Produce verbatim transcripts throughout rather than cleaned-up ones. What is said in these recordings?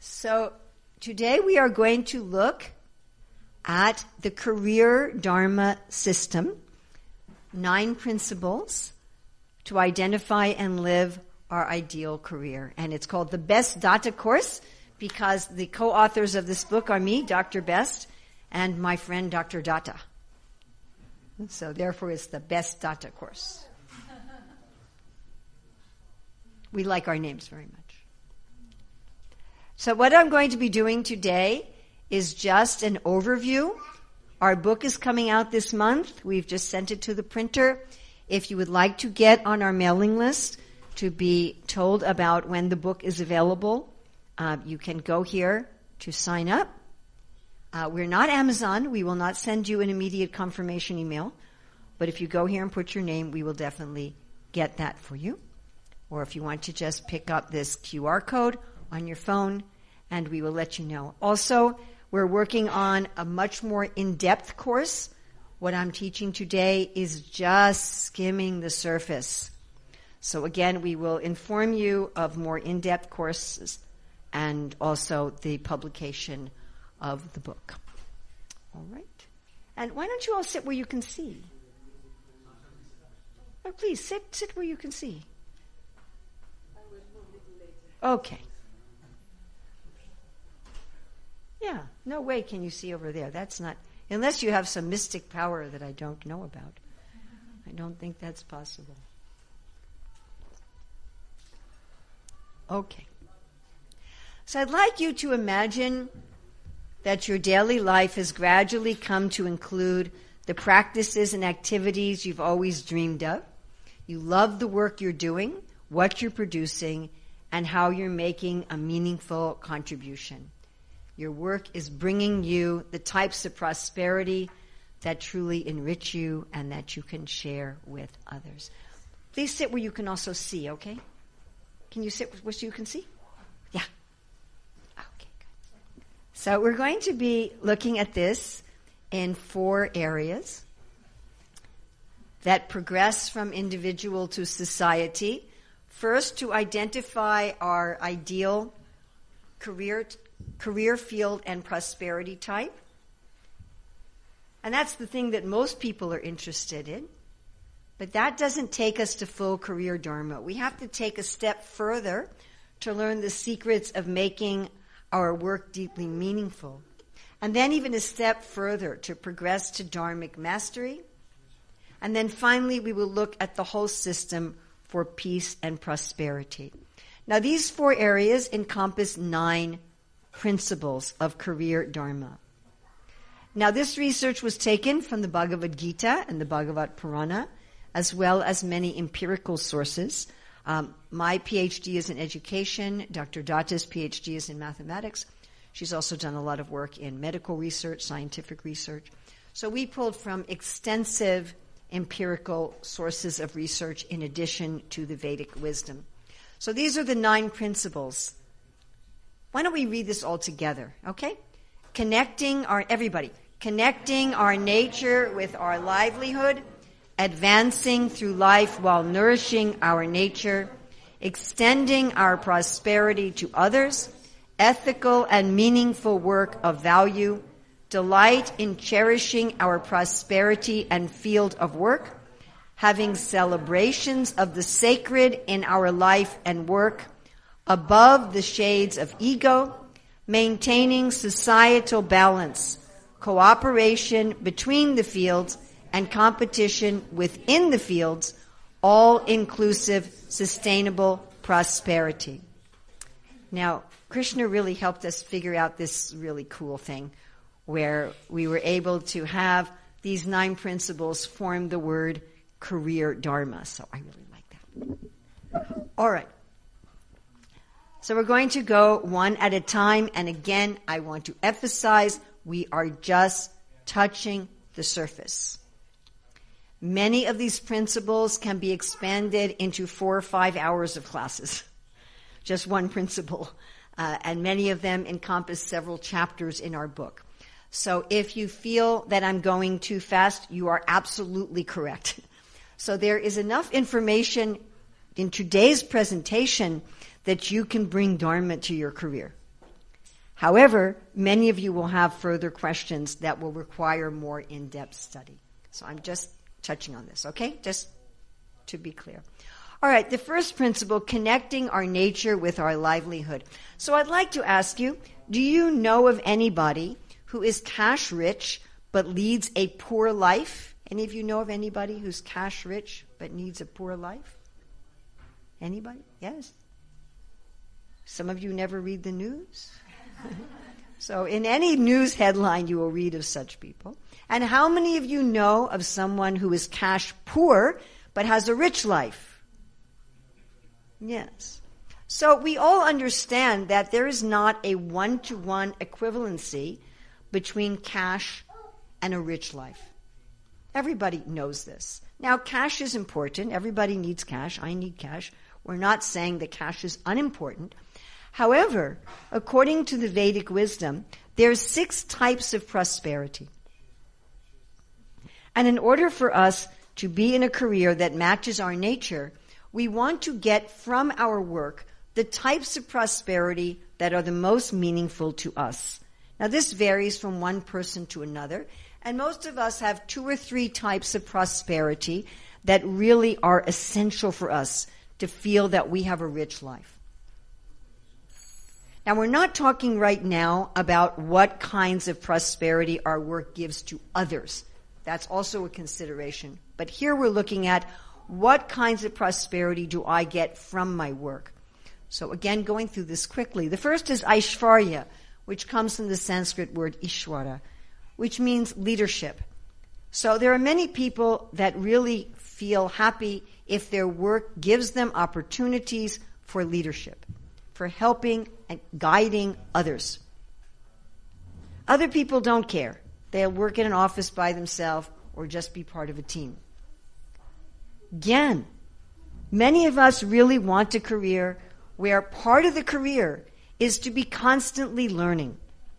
So today we are going to look at the career Dharma system, nine principles to identify and live our ideal career. And it's called the Best Datta Course because the co-authors of this book are me, Doctor Best, and my friend Doctor Datta. So therefore it's the Best Datta Course. We like our names very much. So what I'm going to be doing today is just an overview. Our book is coming out this month. We've just sent it to the printer. If you would like to get on our mailing list to be told about when the book is available, uh, you can go here to sign up. Uh, we're not Amazon. We will not send you an immediate confirmation email. But if you go here and put your name, we will definitely get that for you. Or if you want to just pick up this Q R code on your phone, and we will let you know. Also, we're working on a much more in-depth course. What I'm teaching today is just skimming the surface. So again, we will inform you of more in-depth courses and also the publication of the book. All right. And why don't you all sit where you can see? Oh, please, sit, sit where you can see. Okay. Yeah, no way can you see over there. That's not, unless you have some mystic power that I don't know about. I don't think that's possible. Okay. So I'd like you to imagine that your daily life has gradually come to include the practices and activities you've always dreamed of. You love the work you're doing, what you're producing, and how you're making a meaningful contribution. Your work is bringing you the types of prosperity that truly enrich you and that you can share with others. Please sit where you can also see, okay? Can you sit where you can see? Yeah. Okay, good. So we're going to be looking at this in four areas that progress from individual to society. First, to identify our ideal career career field and prosperity type. And that's the thing that most people are interested in. But that doesn't take us to full career Dharma. We have to take a step further to learn the secrets of making our work deeply meaningful. And then even a step further to progress to Dharmic mastery. And then finally we will look at the whole system for peace and prosperity. Now these four areas encompass nine principles of career Dharma. Now this research was taken from the Bhagavad Gita and the Bhagavad Purana, as well as many empirical sources. Um, my PhD is in education. Doctor Datta's PhD is in mathematics. She's also done a lot of work in medical research, scientific research. So we pulled from extensive empirical sources of research in addition to the Vedic wisdom. So these are the nine principles. Why don't we read this all together, okay? Connecting our, everybody, connecting our nature with our livelihood, advancing through life while nourishing our nature, extending our prosperity to others, ethical and meaningful work of value, delight in cherishing our prosperity and field of work, having celebrations of the sacred in our life and work, above the shades of ego, maintaining societal balance, cooperation between the fields, and competition within the fields, all-inclusive, sustainable prosperity. Now, Krishna really helped us figure out this really cool thing where we were able to have these nine principles form the word career Dharma. So I really like that. All right. So we're going to go one at a time. And again, I want to emphasize we are just touching the surface. Many of these principles can be expanded into four or five hours of classes. Just one principle. Uh, and many of them encompass several chapters in our book. So if you feel that I'm going too fast, you are absolutely correct. So there is enough information in today's presentation that you can bring Dharma to your career. However, many of you will have further questions that will require more in-depth study. So I'm just touching on this, okay? Just to be clear. All right, the first principle, connecting our nature with our livelihood. So I'd like to ask you, do you know of anybody who is cash rich but leads a poor life? Any of you know of anybody who's cash rich but needs a poor life? Anybody? Yes. Some of you never read the news. So in any news headline you will read of such people. And how many of you know of someone who is cash poor but has a rich life? Yes. So we all understand that there is not a one-to-one equivalency between cash and a rich life. Everybody knows this. Now, cash is important. Everybody needs cash. I need cash. We're not saying that cash is unimportant. However, according to the Vedic wisdom, there are six types of prosperity. And in order for us to be in a career that matches our nature, we want to get from our work the types of prosperity that are the most meaningful to us. Now, this varies from one person to another, and most of us have two or three types of prosperity that really are essential for us to feel that we have a rich life. Now, we're not talking right now about what kinds of prosperity our work gives to others. That's also a consideration. But here we're looking at what kinds of prosperity do I get from my work? So again, going through this quickly. The first is Aishvarya, which comes from the Sanskrit word Ishwara, which means leadership. So there are many people that really feel happy if their work gives them opportunities for leadership, for helping and guiding others. Other people don't care. They'll work in an office by themselves or just be part of a team. Gyan. Many of us really want a career where part of the career is to be constantly learning.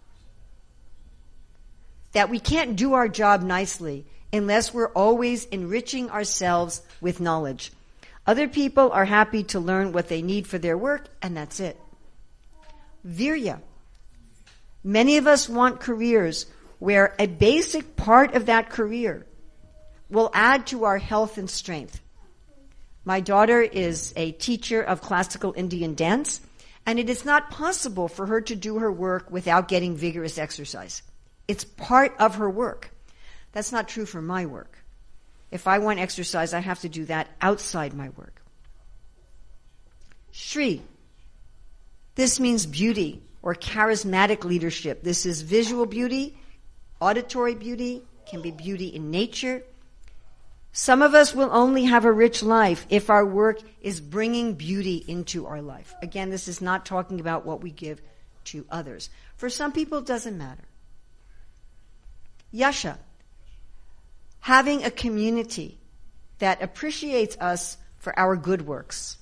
That we can't do our job nicely unless we're always enriching ourselves with knowledge. Other people are happy to learn what they need for their work, and that's it. Virya. Many of us want careers where a basic part of that career will add to our health and strength. My daughter is a teacher of classical Indian dance, and it is not possible for her to do her work without getting vigorous exercise. It's part of her work. That's not true for my work. If I want exercise, I have to do that outside my work. Shri. This means beauty or charismatic leadership. This is visual beauty, auditory beauty, can be beauty in nature. Some of us will only have a rich life if our work is bringing beauty into our life. Again, this is not talking about what we give to others. For some people, it doesn't matter. Yasha. Having a community that appreciates us for our good works.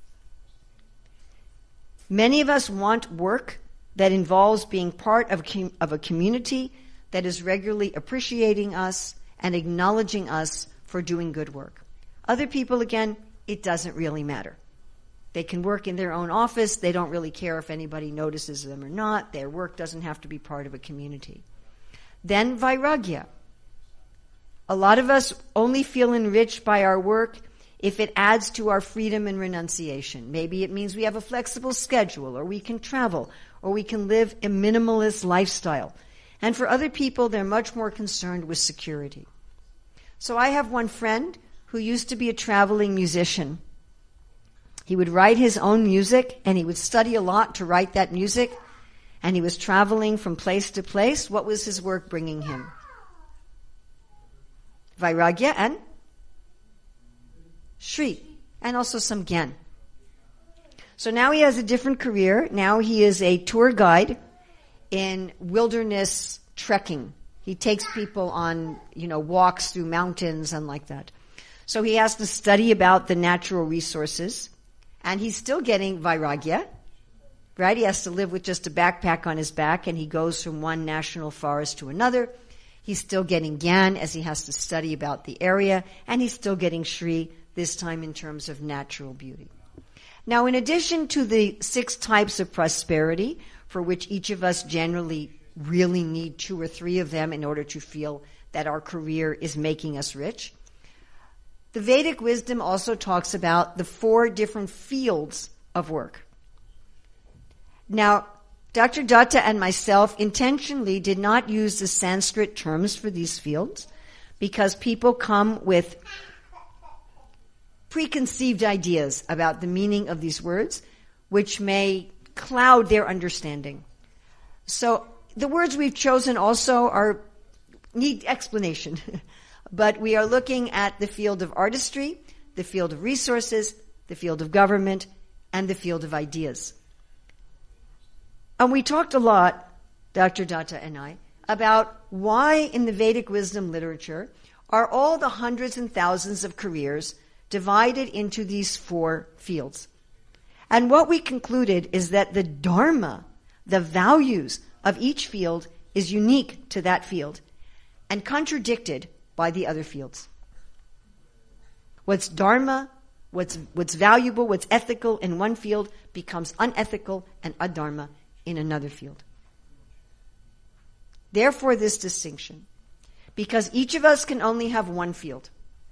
Many of us want work that involves being part of, of a community that is regularly appreciating us and acknowledging us for doing good work. Other people, again, it doesn't really matter. They can work in their own office. They don't really care if anybody notices them or not. Their work doesn't have to be part of a community. Then Vairagya. A lot of us only feel enriched by our work if it adds to our freedom and renunciation. Maybe it means we have a flexible schedule, or we can travel, or we can live a minimalist lifestyle. And for other people, they're much more concerned with security. So I have one friend who used to be a traveling musician. He would write his own music, and he would study a lot to write that music, and he was traveling from place to place. What was his work bringing him? Vairagya and Shri, and also some Gyan. So now he has a different career. Now he is a tour guide in wilderness trekking. He takes people on, you know, walks through mountains and like that. So he has to study about the natural resources, and he's still getting Vairagya, right? He has to live with just a backpack on his back, and he goes from one national forest to another. He's still getting Gyan as he has to study about the area, and he's still getting Shri, this time in terms of natural beauty. Now, in addition to the six types of prosperity, for which each of us generally really need two or three of them in order to feel that our career is making us rich. The Vedic wisdom also talks about the four different fields of work. Now, Doctor Datta and myself intentionally did not use the Sanskrit terms for these fields because people come with preconceived ideas about the meaning of these words, which may cloud their understanding. So the words we've chosen also are need explanation. But we are looking at the field of artistry, the field of resources, the field of government, and the field of ideas. And we talked a lot, Doctor Datta and I, about why in the Vedic wisdom literature are all the hundreds and thousands of careers divided into these four fields. And what we concluded is that the dharma, the values of each field, is unique to that field and contradicted by the other fields. What's dharma, what's what's valuable, what's ethical in one field becomes unethical and adharma in another field. Therefore, this distinction, because each of us can only have one field.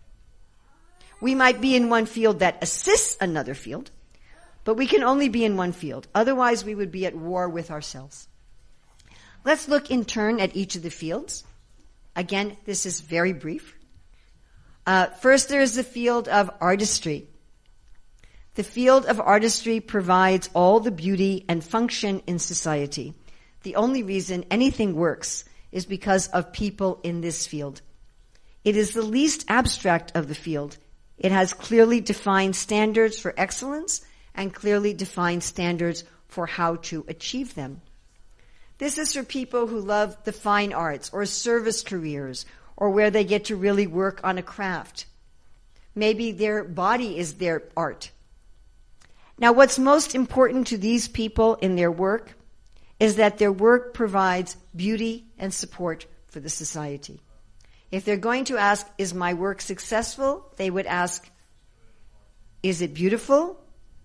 We might be in one field that assists another field, but we can only be in one field. Otherwise, we would be at war with ourselves. Let's look in turn at each of the fields. Again, this is very brief. Uh, first, there is the field of artistry. The field of artistry provides all the beauty and function in society. The only reason anything works is because of people in this field. It is the least abstract of the field. It has clearly defined standards for excellence and clearly defined standards for how to achieve them. This is for people who love the fine arts or service careers or where they get to really work on a craft. Maybe their body is their art. Now, what's most important to these people in their work is that their work provides beauty and support for the society. If they're going to ask, is my work successful? They would ask, is it beautiful?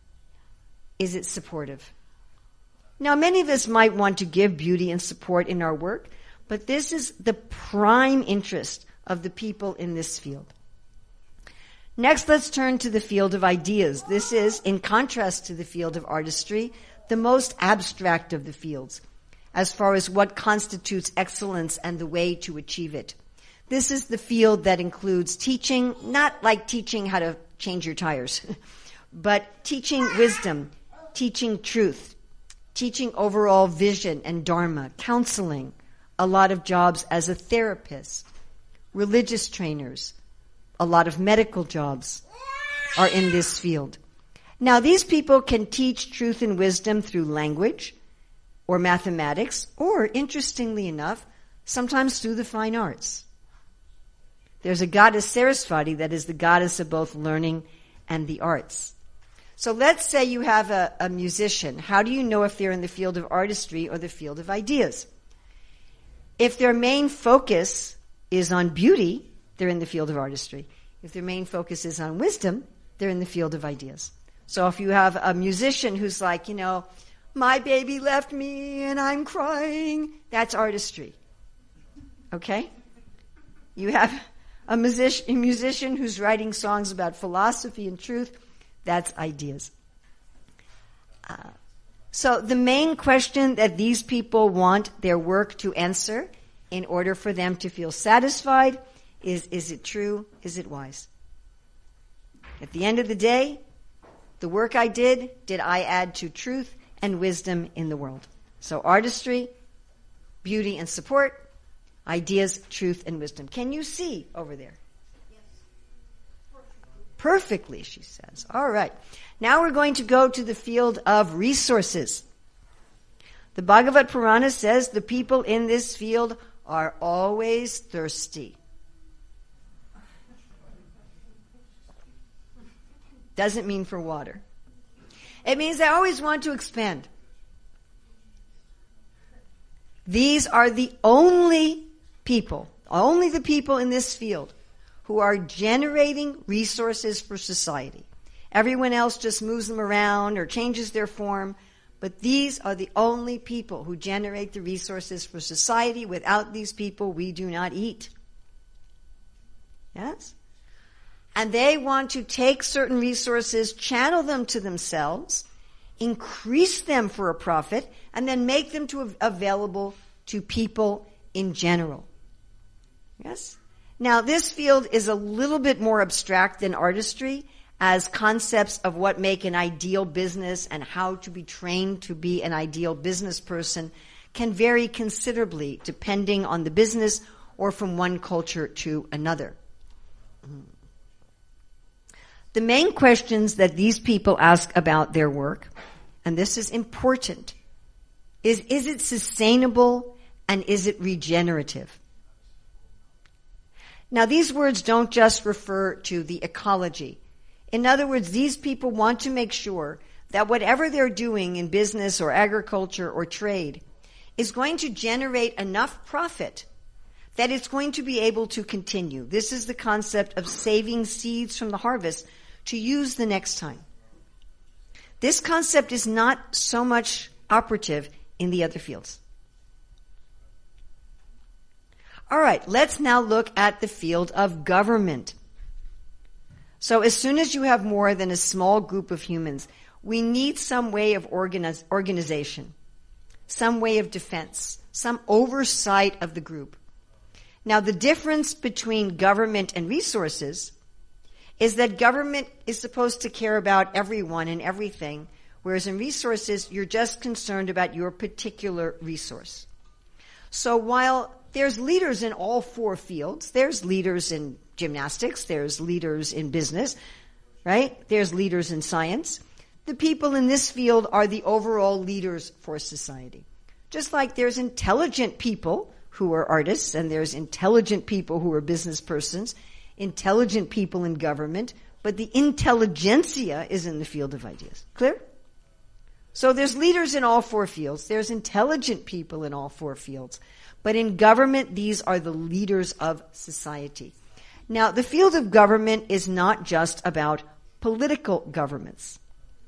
Is it supportive? Now, many of us might want to give beauty and support in our work, but this is the prime interest of the people in this field. Next, let's turn to the field of ideas. This is, in contrast to the field of artistry, the most abstract of the fields, as far as what constitutes excellence and the way to achieve it. This is the field that includes teaching, not like teaching how to change your tires, but teaching wisdom, teaching truth, teaching overall vision and dharma, counseling, a lot of jobs as a therapist, religious trainers, a lot of medical jobs are in this field. Now, these people can teach truth and wisdom through language or mathematics, or, interestingly enough, sometimes through the fine arts. There's a goddess Saraswati that is the goddess of both learning and the arts. So let's say you have a, a musician. How do you know if they're in the field of artistry or the field of ideas? If their main focus is on beauty, they're in the field of artistry. If their main focus is on wisdom, they're in the field of ideas. So if you have a musician who's like, you know, my baby left me and I'm crying, that's artistry. Okay? You have a, music- a musician who's writing songs about philosophy and truth, that's ideas. Uh, so the main question that these people want their work to answer in order for them to feel satisfied is, is it true? Is it wise? At the end of the day, the work I did, did I add to truth and wisdom in the world? So artistry, beauty and support, ideas, truth and wisdom. Can you see over there? Perfectly, she says. All right. Now we're going to go to the field of resources. The Bhagavad Purana says the people in this field are always thirsty. Doesn't mean for water. It means they always want to expand. These are the only people, only the people in this field who are generating resources for society. Everyone else just moves them around or changes their form, But these are the only people who generate the resources for society. Without these people, we do not eat. Yes? And they want to take certain resources, channel them to themselves, increase them for a profit, and then make them to available to people in general. Yes? Now, this field is a little bit more abstract than artistry, as concepts of what make an ideal business and how to be trained to be an ideal business person can vary considerably depending on the business or from one culture to another. The main questions that these people ask about their work, and this is important, is is it sustainable and is it regenerative? Now, these words don't just refer to the ecology. In other words, these people want to make sure that whatever they're doing in business or agriculture or trade is going to generate enough profit that it's going to be able to continue. This is the concept of saving seeds from the harvest to use the next time. This concept is not so much operative in the other fields. All right, let's now look at the field of government. So as soon as you have more than a small group of humans, we need some way of organize, organization, some way of defense, some oversight of the group. Now, the difference between government and resources is that government is supposed to care about everyone and everything, whereas in resources, you're just concerned about your particular resource. So while there's leaders in all four fields, there's leaders in gymnastics, there's leaders in business, right? There's leaders in science. The people in this field are the overall leaders for society. Just like there's intelligent people who are artists, and there's intelligent people who are business persons, intelligent people in government, but the intelligentsia is in the field of ideas. Clear? So there's leaders in all four fields. There's intelligent people in all four fields. But in government, these are the leaders of society. Now, the field of government is not just about political governments,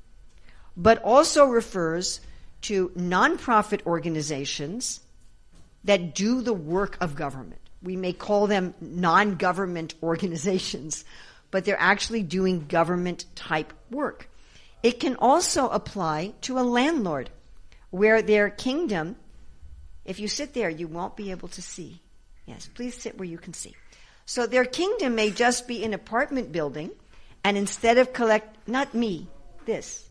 but also refers to nonprofit organizations that do the work of government. We may call them non-government organizations, but they're actually doing government-type work. It can also apply to a landlord, where their kingdom, if you sit there, you won't be able to see. Yes, please sit where you can see. So their kingdom may just be an apartment building, and instead of collect, not me, this.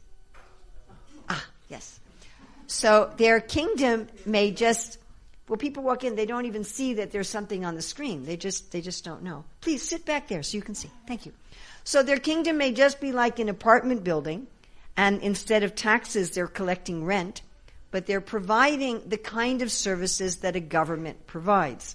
Ah, yes. So their kingdom may just, well, people walk in, they don't even see that there's something on the screen. They just, they just don't know. Please sit back there so you can see. Thank you. So their kingdom may just be like an apartment building, and instead of taxes, they're collecting rent, but they're providing the kind of services that a government provides.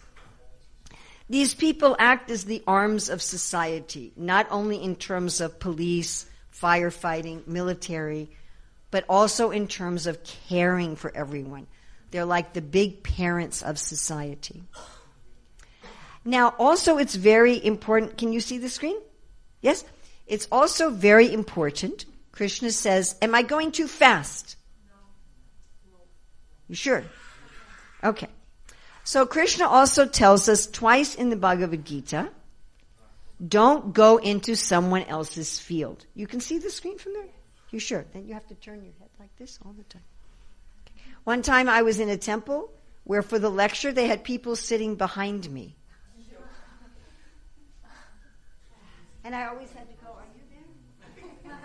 These people act as the arms of society, not only in terms of police, firefighting, military, but also in terms of caring for everyone. They're like the big parents of society. Now, also it's very important. Can you see the screen? Yes? It's also very important. Krishna says, am I going too fast? You sure? Okay. So Krishna also tells us twice in the Bhagavad Gita, don't go into someone else's field. You can see the screen from there? You sure? Then you have to turn your head like this all the time. Okay. One time I was in a temple where for the lecture they had people sitting behind me. And I always had to go, are you there?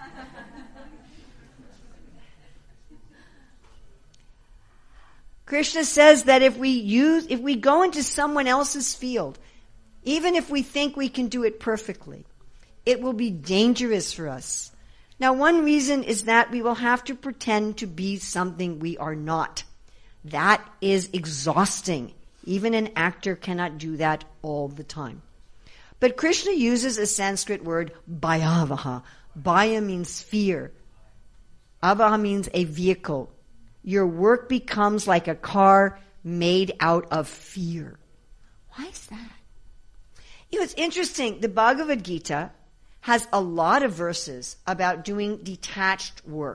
Krishna says that if we use, if we go into someone else's field, even if we think we can do it perfectly, it will be dangerous for us. Now, one reason is that we will have to pretend to be something we are not. That is exhausting. Even an actor cannot do that all the time. But Krishna uses a Sanskrit word, bhayavaha. Bhaya means fear. Avaha means a vehicle. Your work becomes like a car made out of fear. Why is that? You know, it's interesting. The Bhagavad Gita has a lot of verses about doing detached work.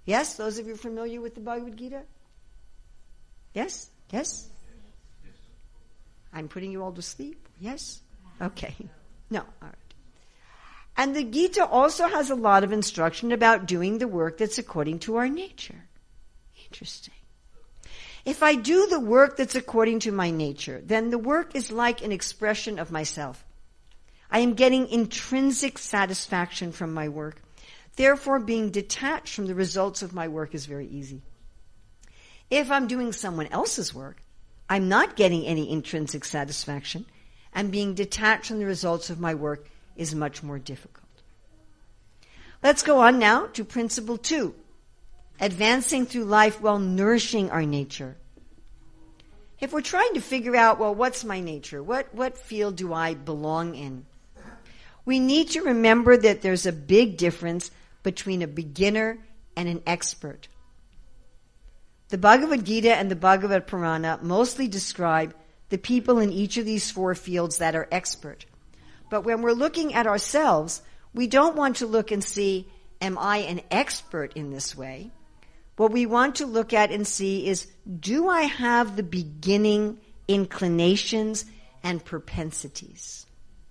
Yes? Those of you familiar with the Bhagavad Gita? Yes? Yes? I'm putting you all to sleep? Yes? Okay. No. All right. And the Gita also has a lot of instruction about doing the work that's according to our nature. Interesting. If I do the work that's according to my nature, then the work is like an expression of myself. I am getting intrinsic satisfaction from my work. Therefore, being detached from the results of my work is very easy. If I'm doing someone else's work, I'm not getting any intrinsic satisfaction, and being detached from the results of my work is much more difficult. Let's go on now to principle two, advancing through life while nourishing our nature. If we're trying to figure out, well, what's my nature? What, what field do I belong in? We need to remember that there's a big difference between a beginner and an expert. The Bhagavad Gita and the Bhagavad Purana mostly describe the people in each of these four fields that are expert. But when we're looking at ourselves, we don't want to look and see, am I an expert in this way? What we want to look at and see is, do I have the beginning inclinations and propensities?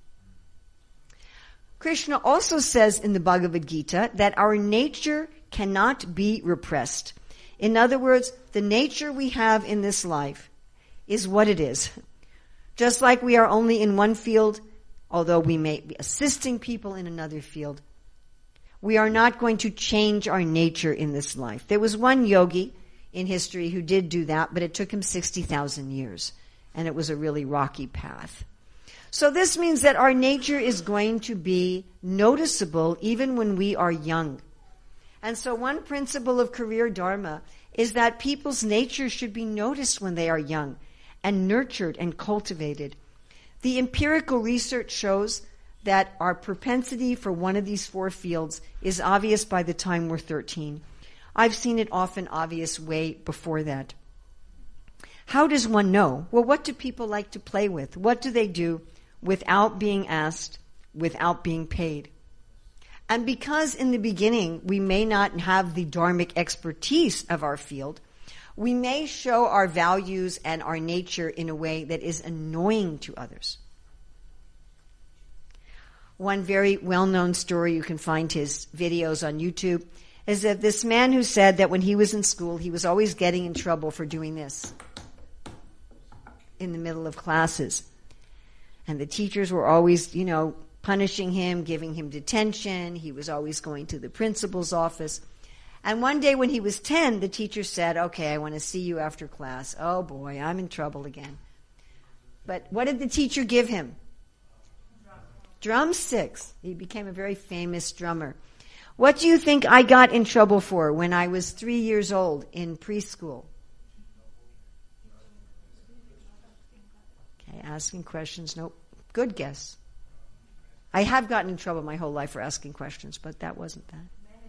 Krishna also says in the Bhagavad Gita that our nature cannot be repressed. In other words, the nature we have in this life is what it is. Just like we are only in one field, although we may be assisting people in another field, we are not going to change our nature in this life. There was one yogi in history who did do that, but it took him sixty thousand years, and it was a really rocky path. So this means that our nature is going to be noticeable even when we are young. And so one principle of career dharma is that people's nature should be noticed when they are young and nurtured and cultivated. The empirical research shows that our propensity for one of these four fields is obvious by the time we're thirteen. I've seen it often obvious way before that. How does one know? Well, what do people like to play with? What do they do without being asked, without being paid? And because in the beginning we may not have the dharmic expertise of our field, we may show our values and our nature in a way that is annoying to others. One very well-known story, you can find his videos on YouTube, is of this man who said that when he was in school, he was always getting in trouble for doing this in the middle of classes. And the teachers were always, you know, punishing him, giving him detention. He was always going to the principal's office. And one day when he was ten, the teacher said, okay, I want to see you after class. Oh boy, I'm in trouble again. But what did the teacher give him? Drumsticks. He became a very famous drummer. What do you think I got in trouble for when I was three years old in preschool? Okay, asking questions. Nope. Good guess. I have gotten in trouble my whole life for asking questions, but that wasn't that.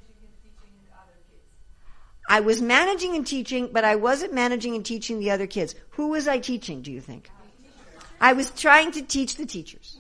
I was managing and teaching, but I wasn't managing and teaching the other kids. Who was I teaching, do you think? I was trying to teach the teachers.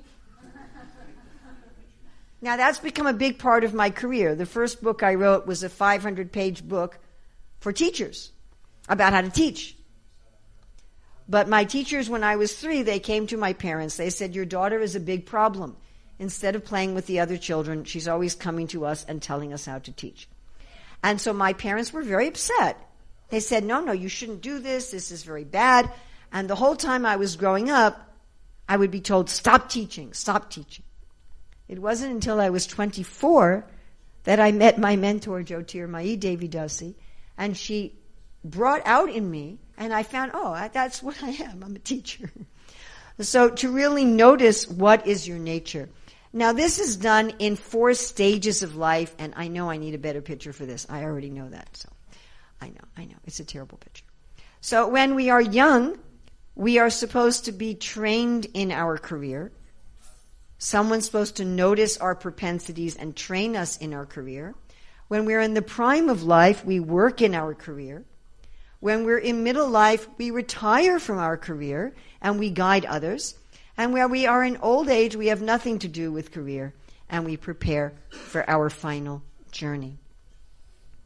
Now, that's become a big part of my career. The first book I wrote was a five hundred page book for teachers about how to teach. But my teachers, when I was three, they came to my parents. They said, your daughter is a big problem. Instead of playing with the other children, she's always coming to us and telling us how to teach. And so my parents were very upset. They said, no, no, you shouldn't do this. This is very bad. And the whole time I was growing up, I would be told, stop teaching, stop teaching. It wasn't until I was twenty-four that I met my mentor, Jyotirmayi Devi Dasi, and she brought out in me, and I found, oh, that's what I am. I'm a teacher. So to really notice what is your nature. Now, this is done in four stages of life, and I know I need a better picture for this. I already know that, so I know, I know. It's a terrible picture. So when we are young, we are supposed to be trained in our career. Someone's supposed to notice our propensities and train us in our career. When we're in the prime of life, we work in our career. When we're in middle life, we retire from our career and we guide others. And where we are in old age, we have nothing to do with career and we prepare for our final journey.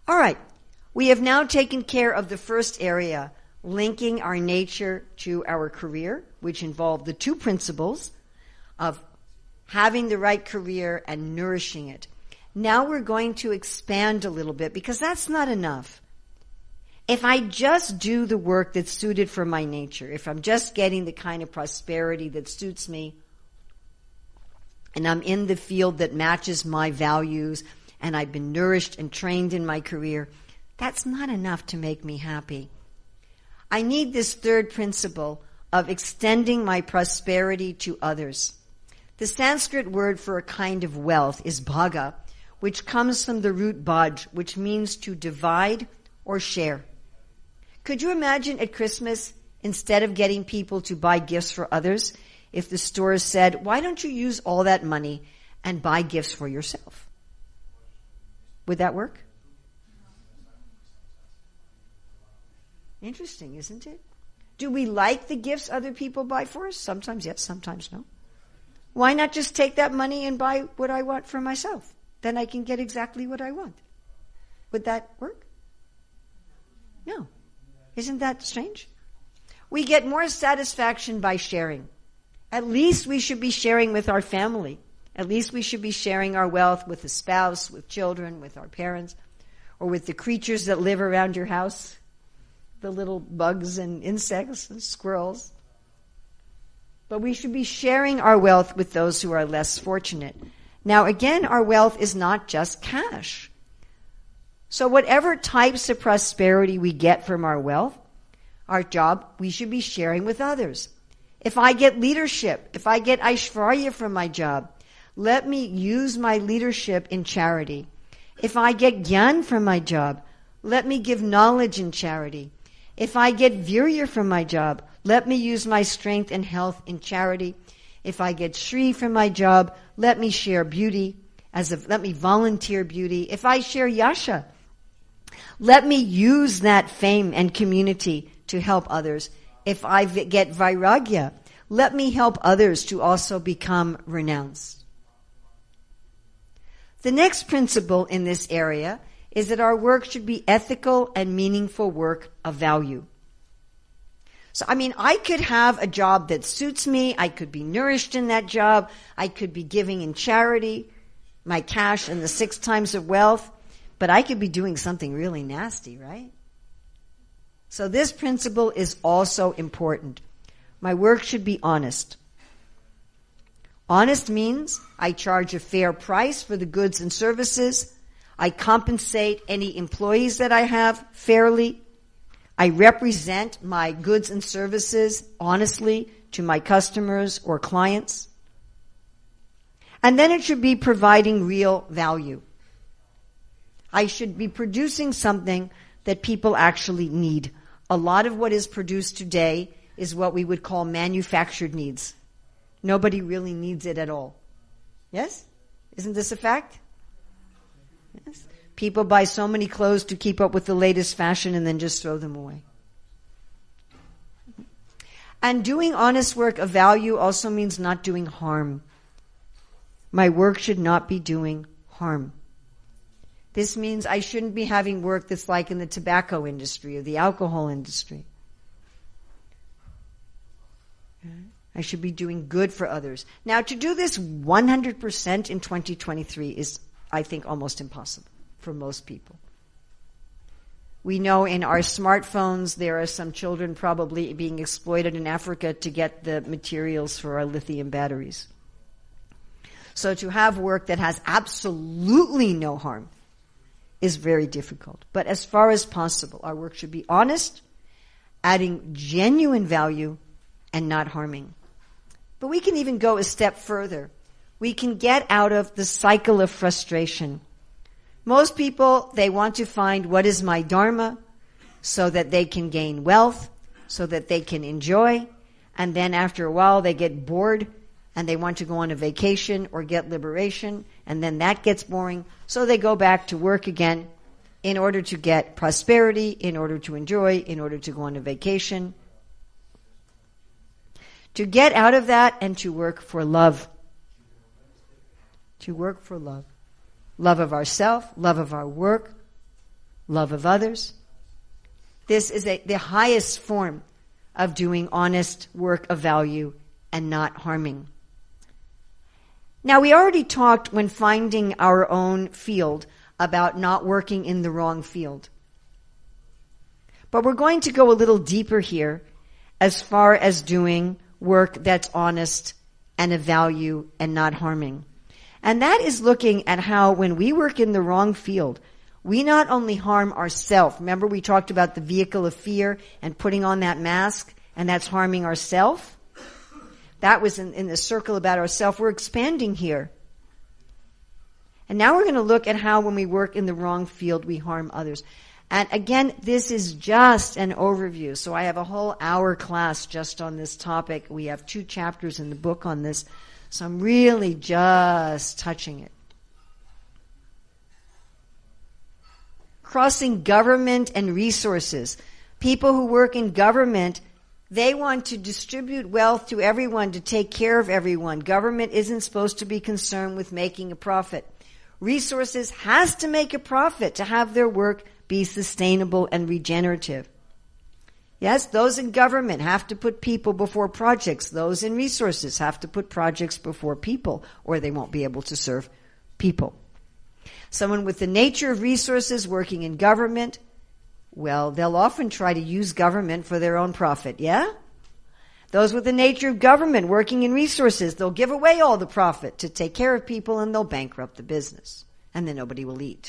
All right. We have now taken care of the first area, linking our nature to our career, which involved the two principles of having the right career and nourishing it. Now we're going to expand a little bit because that's not enough. If I just do the work that's suited for my nature, if I'm just getting the kind of prosperity that suits me, and I'm in the field that matches my values, and I've been nourished and trained in my career, that's not enough to make me happy. I need this third principle of extending my prosperity to others. The Sanskrit word for a kind of wealth is bhaga, which comes from the root bhaj, which means to divide or share. Could you imagine at Christmas, instead of getting people to buy gifts for others, if the stores said, why don't you use all that money and buy gifts for yourself? Would that work? Interesting, isn't it? Do we like the gifts other people buy for us? Sometimes yes, sometimes no. Why not just take that money and buy what I want for myself? Then I can get exactly what I want. Would that work? No. Isn't that strange? We get more satisfaction by sharing. At least we should be sharing with our family. At least we should be sharing our wealth with a spouse, with children, with our parents, or with the creatures that live around your house, the little bugs and insects and squirrels. But we should be sharing our wealth with those who are less fortunate. Now, again, our wealth is not just cash. So whatever types of prosperity we get from our wealth, our job, we should be sharing with others. If I get leadership, if I get Aishvarya from my job, let me use my leadership in charity. If I get Gyan from my job, let me give knowledge in charity. If I get Virya from my job, let me use my strength and health in charity. If I get Shri from my job, let me share beauty, as a, let me volunteer beauty. If I share Yasha, let me use that fame and community to help others. If I get Vairagya, let me help others to also become renounced. The next principle in this area is that our work should be ethical and meaningful work of value. So, I mean, I could have a job that suits me. I could be nourished in that job. I could be giving in charity, my cash and the six times of wealth. But I could be doing something really nasty, right? So this principle is also important. My work should be honest. Honest means I charge a fair price for the goods and services. I compensate any employees that I have fairly. I represent my goods and services honestly to my customers or clients. And then it should be providing real value. I should be producing something that people actually need. A lot of what is produced today is what we would call manufactured needs. Nobody really needs it at all. Yes? Isn't this a fact? Yes. People buy so many clothes to keep up with the latest fashion and then just throw them away. And doing honest work of value also means not doing harm. My work should not be doing harm. This means I shouldn't be having work that's like in the tobacco industry or the alcohol industry. I should be doing good for others. Now, to do this one hundred percent in twenty twenty-three is, I think, almost impossible for most people. We know in our smartphones there are some children probably being exploited in Africa to get the materials for our lithium batteries. So to have work that has absolutely no harm is very difficult. But as far as possible, our work should be honest, adding genuine value, and not harming. But we can even go a step further. We can get out of the cycle of frustration. Most people, they want to find what is my dharma so that they can gain wealth, so that they can enjoy, and then after a while they get bored and they want to go on a vacation or get liberation, and then that gets boring, so they go back to work again in order to get prosperity, in order to enjoy, in order to go on a vacation. To get out of that and to work for love. To work for love. Love of ourself, love of our work, love of others. This is a, the highest form of doing honest work of value and not harming. Now, we already talked when finding our own field about not working in the wrong field. But we're going to go a little deeper here as far as doing work that's honest and of value and not harming. And that is looking at how when we work in the wrong field, we not only harm ourselves. Remember we talked about the vehicle of fear and putting on that mask, and that's harming ourselves? That was in, in the circle about ourselves. We're expanding here. And now we're going to look at how when we work in the wrong field, we harm others. And again, this is just an overview. So I have a whole hour class just on this topic. We have two chapters in the book on this. So I'm really just touching it. Crossing government and resources. People who work in government, they want to distribute wealth to everyone, to take care of everyone. Government isn't supposed to be concerned with making a profit. Resources has to make a profit to have their work be sustainable and regenerative. Yes, those in government have to put people before projects. Those in resources have to put projects before people, or they won't be able to serve people. Someone with the nature of resources working in government, well, they'll often try to use government for their own profit, yeah? Those with the nature of government working in resources, they'll give away all the profit to take care of people, and they'll bankrupt the business, and then nobody will eat.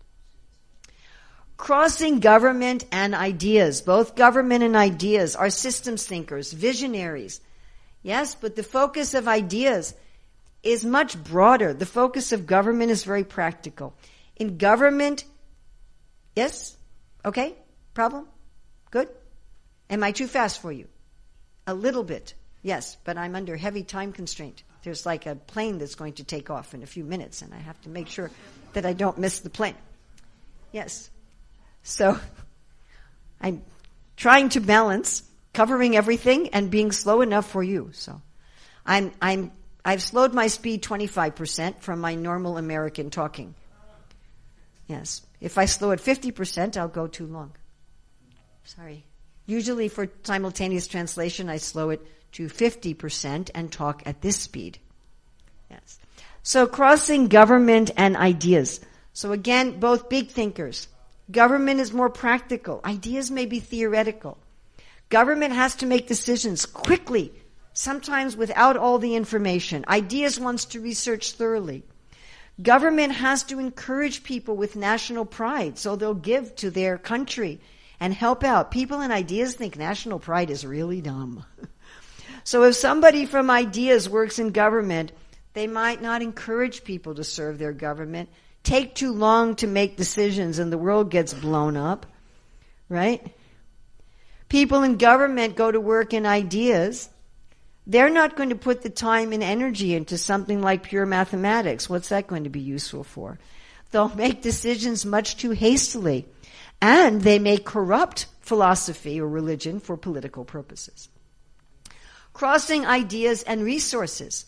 Crossing government and ideas. Both government and ideas are systems thinkers, visionaries. Yes, but the focus of ideas is much broader. The focus of government is very practical. In government, yes? Okay? Problem? Good? Am I too fast for you? A little bit, yes, but I'm under heavy time constraint. There's like a plane that's going to take off in a few minutes, and I have to make sure that I don't miss the plane. Yes. So I'm trying to balance covering everything and being slow enough for you. So I'm I'm I've slowed my speed twenty-five percent from my normal American talking. Yes. If I slow it fifty percent, I'll go too long. Sorry. Usually for simultaneous translation, I slow it to fifty percent and talk at this speed. Yes. So crossing government and ideas. So again, both big thinkers. Government is more practical. Ideas may be theoretical. Government has to make decisions quickly, sometimes without all the information. Ideas wants to research thoroughly. Government has to encourage people with national pride, so they'll give to their country and help out. People and ideas think national pride is really dumb. So if somebody from ideas works in government, they might not encourage people to serve their government, take too long to make decisions, and the world gets blown up, right? People in government go to work in ideas. They're not going to put the time and energy into something like pure mathematics. What's that going to be useful for? They'll make decisions much too hastily, and they may corrupt philosophy or religion for political purposes. Crossing ideas and resources.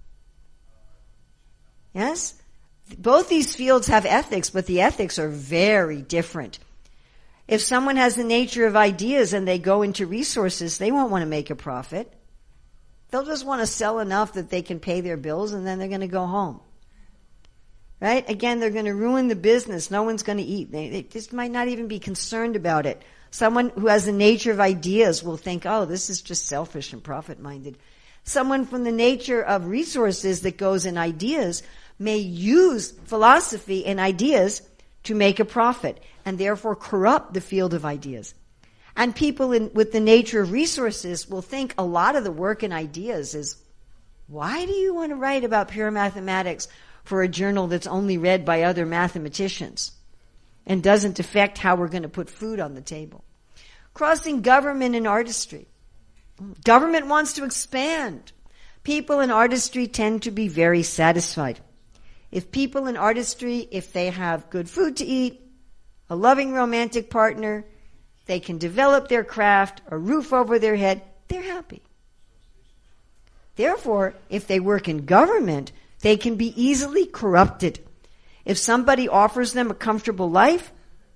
Yes? Both these fields have ethics, but the ethics are very different. If someone has the nature of ideas and they go into resources, they won't want to make a profit. They'll just want to sell enough that they can pay their bills, and then they're going to go home. Right? Again, they're going to ruin the business. No one's going to eat. They, they just might not even be concerned about it. Someone who has the nature of ideas will think, oh, this is just selfish and profit-minded. Someone from the nature of resources that goes in ideas may use philosophy and ideas to make a profit and therefore corrupt the field of ideas. And people in, with the nature of resources will think a lot of the work in ideas is, why do you want to write about pure mathematics for a journal that's only read by other mathematicians and doesn't affect how we're going to put food on the table? Crossing government and artistry. Government wants to expand. People in artistry tend to be very satisfied. If people in artistry, if they have good food to eat, a loving romantic partner, they can develop their craft, a roof over their head, they're happy. Therefore, if they work in government, they can be easily corrupted. If somebody offers them a comfortable life,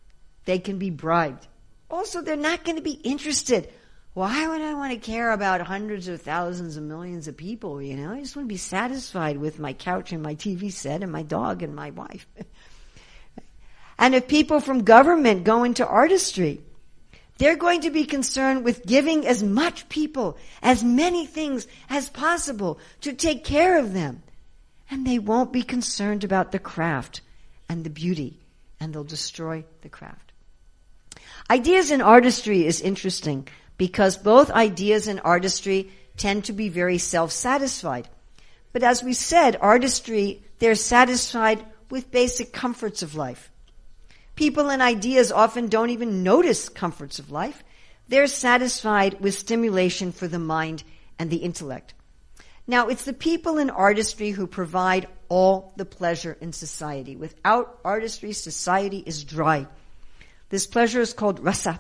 They can be bribed. Also, they're not going to be interested. Why would I want to care about hundreds of thousands of millions of people, you know? I just want to be satisfied with my couch and my T V set and my dog and my wife. And if people from government go into artistry, they're going to be concerned with giving as much people, as many things as possible to take care of them. And they won't be concerned about the craft and the beauty, and they'll destroy the craft. Ideas in artistry is interesting because both ideas and artistry tend to be very self-satisfied. But as we said, artistry, they're satisfied with basic comforts of life. People and ideas often don't even notice comforts of life. They're satisfied with stimulation for the mind and the intellect. Now, it's the people in artistry who provide all the pleasure in society. Without artistry, society is dry. This pleasure is called rasa.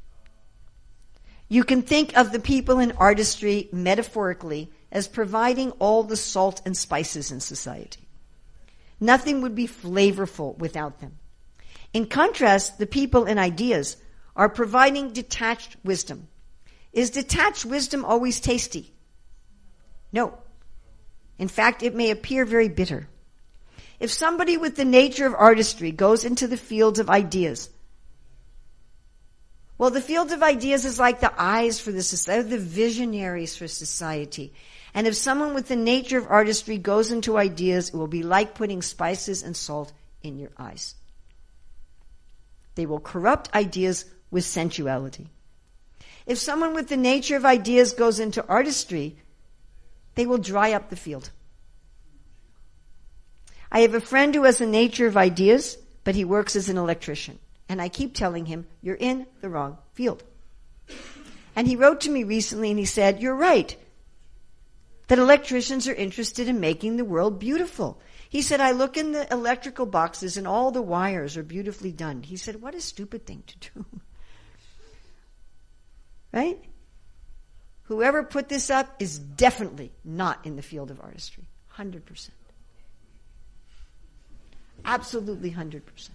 You can think of the people in artistry metaphorically as providing all the salt and spices in society. Nothing would be flavorful without them. In contrast, the people in ideas are providing detached wisdom. Is detached wisdom always tasty? No. In fact, it may appear very bitter. If somebody with the nature of artistry goes into the fields of ideas, well, the field of ideas is like the eyes for the society, the visionaries for society. And if someone with the nature of artistry goes into ideas, it will be like putting spices and salt in your eyes. They will corrupt ideas with sensuality. If someone with the nature of ideas goes into artistry, they will dry up the field. I have a friend who has the nature of ideas, but he works as an electrician. And I keep telling him, you're in the wrong field. And he wrote to me recently and he said, you're right, that electricians are interested in making the world beautiful. He said, I look in the electrical boxes and all the wires are beautifully done. He said, what a stupid thing to do. Right? Whoever put this up is definitely not in the field of artistry. one hundred percent. Absolutely one hundred percent.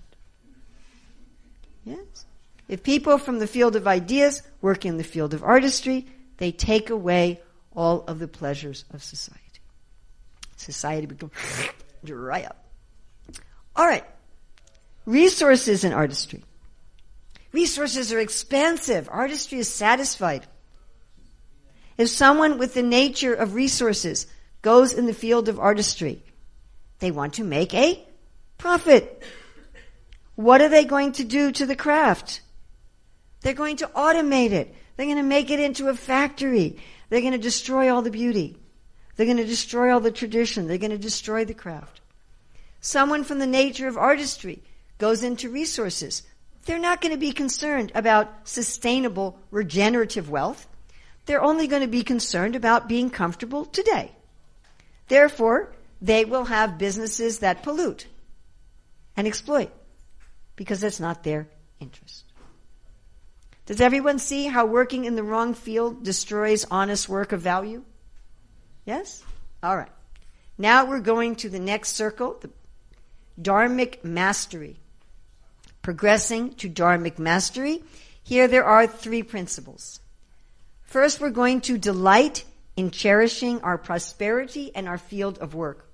Yes? If people from the field of ideas work in the field of artistry, they take away all of the pleasures of society. Society becomes dry up. All right. Resources in artistry. Resources are expansive. Artistry is satisfied. If someone with the nature of resources goes in the field of artistry, they want to make a profit. What are they going to do to the craft? They're going to automate it. They're going to make it into a factory. They're going to destroy all the beauty. They're going to destroy all the tradition. They're going to destroy the craft. Someone from the nature of artistry goes into resources. They're not going to be concerned about sustainable, regenerative wealth. They're only going to be concerned about being comfortable today. Therefore, they will have businesses that pollute and exploit, because that's not their interest. Does everyone see how working in the wrong field destroys honest work of value? Yes? All right. Now we're going to the next circle, the Dharmic mastery. Progressing to Dharmic mastery. Here there are three principles. First, we're going to delight in cherishing our prosperity and our field of work.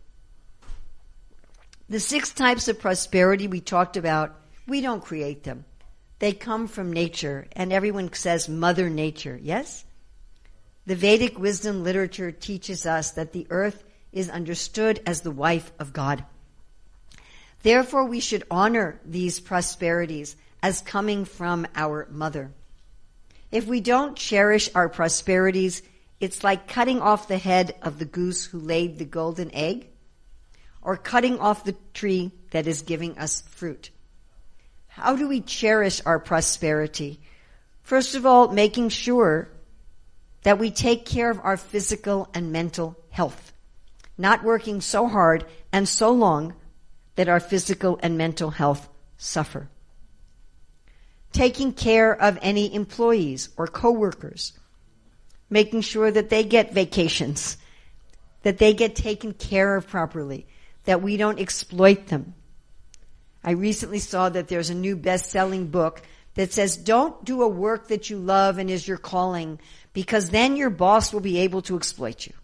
The six types of prosperity we talked about, we don't create them. They come from nature, and everyone says Mother Nature, yes? The Vedic wisdom literature teaches us that the earth is understood as the wife of God. Therefore, we should honor these prosperities as coming from our mother. If we don't cherish our prosperities, it's like cutting off the head of the goose who laid the golden egg, or cutting off the tree that is giving us fruit. How do we cherish our prosperity? First of all, making sure that we take care of our physical and mental health, not working so hard and so long that our physical and mental health suffer. Taking care of any employees or coworkers, making sure that they get vacations, that they get taken care of properly, that we don't exploit them. I recently saw that there's a new best-selling book that says, don't do a work that you love and is your calling, because then your boss will be able to exploit you.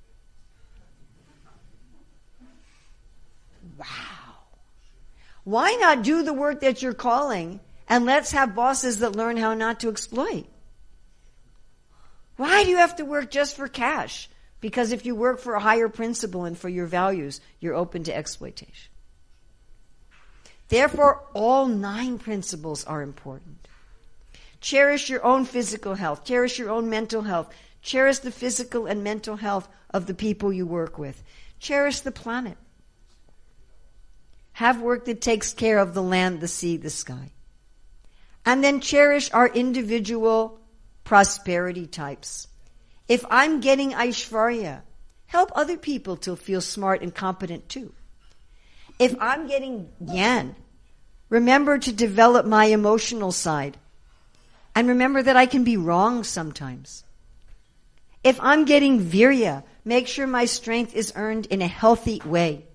Wow. Why not do the work that you're calling, and let's have bosses that learn how not to exploit? Why do you have to work just for cash? Because if you work for a higher principle and for your values, you're open to exploitation. Therefore, all nine principles are important. Cherish your own physical health. Cherish your own mental health. Cherish the physical and mental health of the people you work with. Cherish the planet. Have work that takes care of the land, the sea, the sky. And then cherish our individual prosperity types. If I'm getting Aishvarya, help other people to feel smart and competent too. If I'm getting Gyan, remember to develop my emotional side. And remember that I can be wrong sometimes. If I'm getting Virya, make sure my strength is earned in a healthy way.